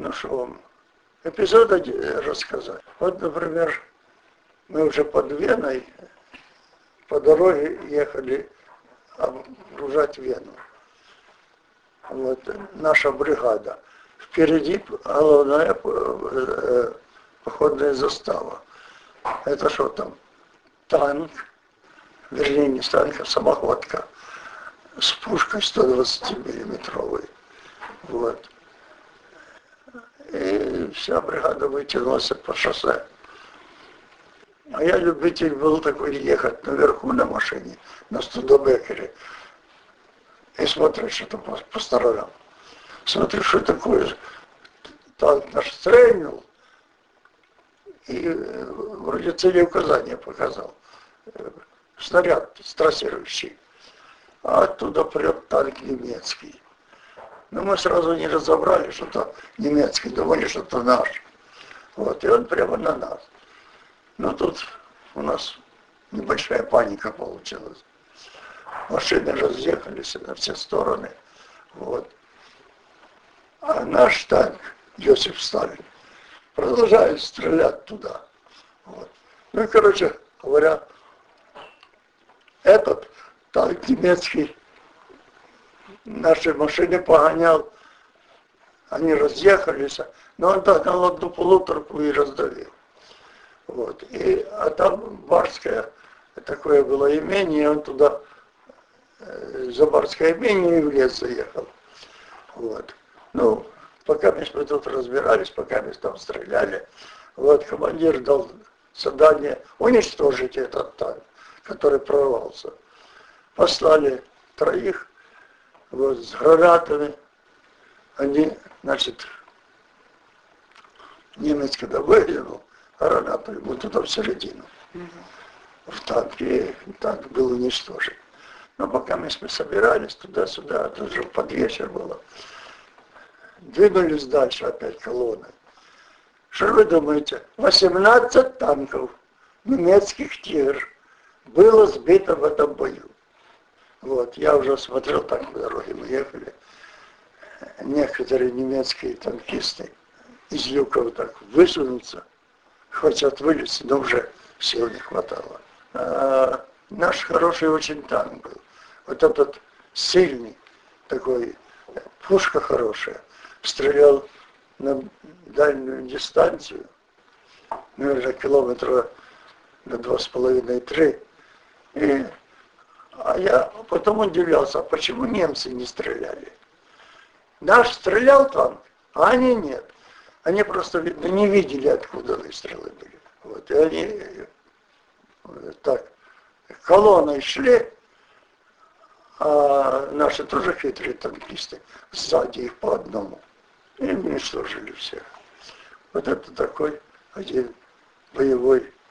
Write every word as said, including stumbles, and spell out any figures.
Ну что вам, эпизод рассказать. Вот, например, мы уже под Веной по дороге ехали окружать Вену. Вот наша бригада. Впереди головная походная застава. Это что там? Танк, вернее не танк, а самоходка с пушкой сто двадцатимиллиметровой. Вот. И вся бригада вытянулась по шоссе. А я любитель был такой ехать наверху на машине, на Студебекере, и смотреть что-то по, по сторонам. Смотрю, что такое. Танк наш стрельнул, и вроде целеуказания показал. Снаряд трассирующий. А оттуда прет танк немецкий. Но мы сразу не разобрали, что это немецкий, думали, что это наш. Вот, и он прямо на нас. Но тут у нас небольшая паника получилась. Машины разъехались на все стороны. Вот. А наш танк, Иосиф Сталин, продолжает стрелять туда. Вот. Ну и, короче говоря, этот танк немецкий наши машины погонял, они разъехались, но он догнал одну полуторку и раздавил. Вот. И, а там барское такое было имение, он туда э, за барское имение и в лес заехал. Вот. Ну, пока мы тут разбирались, пока мы там стреляли, вот командир дал задание уничтожить этот танк, который прорвался. Послали троих вот, с гранатами. Они, значит, немец когда выглянул, гранату ему туда в середину. Mm-hmm. В танке, танк был уничтожен. Но пока мы собирались туда-сюда, это уже под вечер было, двинулись дальше опять колонны. Что вы думаете? восемнадцать танков немецких «Тигр» было сбито в этом бою. Вот, я уже смотрел, так по дороге мы ехали. Некоторые немецкие танкисты из люков так высунутся, хотят вылезти, но уже сил не хватало. А наш хороший очень танк был. Вот этот сильный, такой, пушка хорошая, стрелял на дальнюю дистанцию, наверное, километра на два с половиной три. И, а я потом удивлялся, а почему немцы не стреляли? Наш стрелял танк, а они нет. Они просто, видно, не видели, откуда выстрелы были. Вот, и они так колонной шли, а наши тоже хитрые танкисты, сзади их по одному. И уничтожили всех. Вот это такой один боевой